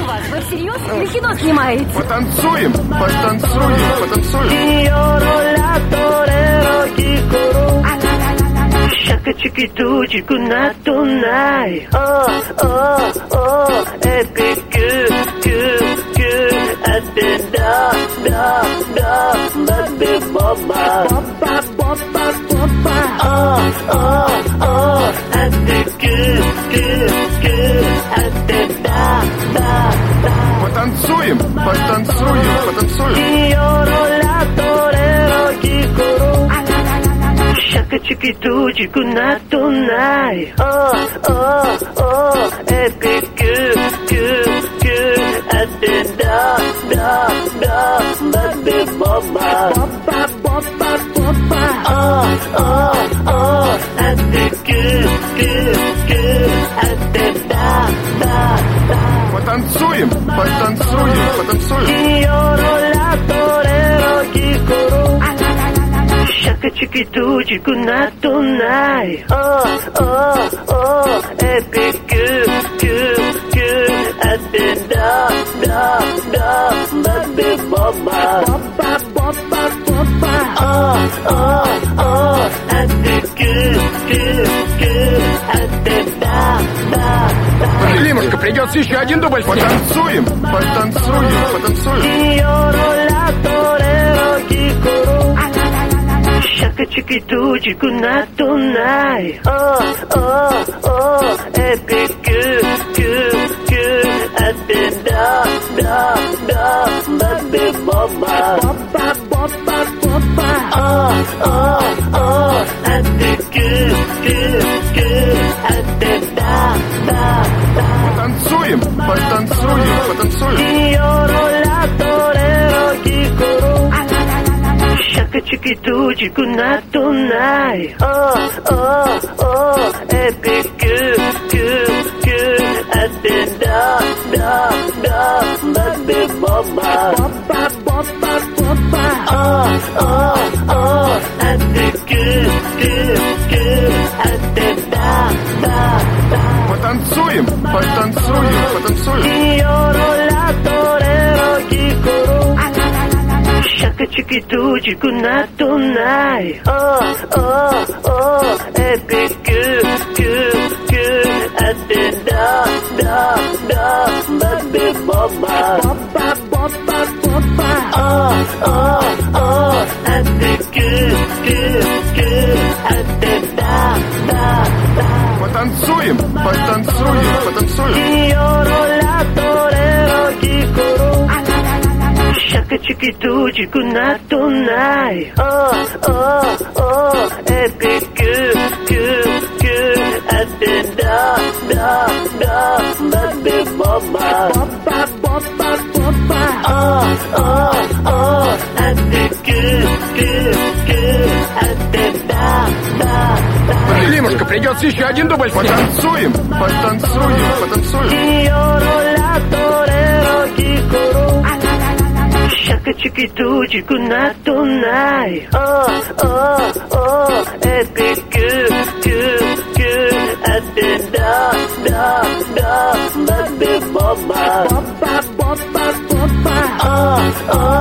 вас? Вы всерьез или кино снимаете? Потанцуем, потанцуем, потанцуем. Shaka chiki do chiku na tonight. Oh, oh, oh, epic good, good, good. At the baby baba. Baba, baba, baba. Oh, oh, oh, at the good, good, good. At the Потанцуем, потанцуем, потанцуем. Shaka chiki do chiku na tonight. Oh, oh, oh, epic good, good, good. At the baby baba. Baba, baba, baba. Oh, oh, oh, at the good, good, good. At the Потанцуем, потанцуем, потанцуем. Shaka chiki do chiku na tonight. Oh, oh, oh, epic good, good, good. At the baby baba. Baba, baba, baba. Oh, oh, oh, at the good, good, good. At the Лимушка, придется еще один дубль. Потанцуем, потанцуем, потанцуем. Shaka chiki do chiku na tonight. Oh, oh, oh, epic good, good, good. At the baby baba. Baba, baba, baba. Oh, oh, oh, at the good, good, good. At the Потанцуем, потанцуем, потанцуем. Shaka chiki do chiku na tonight. Oh, oh, oh, epic good, good, good. At the baby baba. Baba, baba, baba. Oh, oh, oh, at the good, good, good. At the Потанцуем, потанцуем, потанцуем. Shaka chiki do chiku na tonight. Oh, oh, oh, epic good, good, good. At the baby baba. Baba, baba, baba. Oh, oh, oh, at the good, good, good. At the Потанцуем, потанцуем, потанцуем. Shaka chiki do chiku na tonight. Oh, oh, oh, epic good, good, good. At the baby baba. Baba, baba, baba. Oh, oh, oh, at the good, good, good. At the Лимушка, придется еще один дубль. Потанцуем, потанцуем, потанцуем. Shaka chiki do chiku na tonight. Oh, oh, oh, epic good, good, good. At the baby baba. Baba, baba, baba. Oh, oh.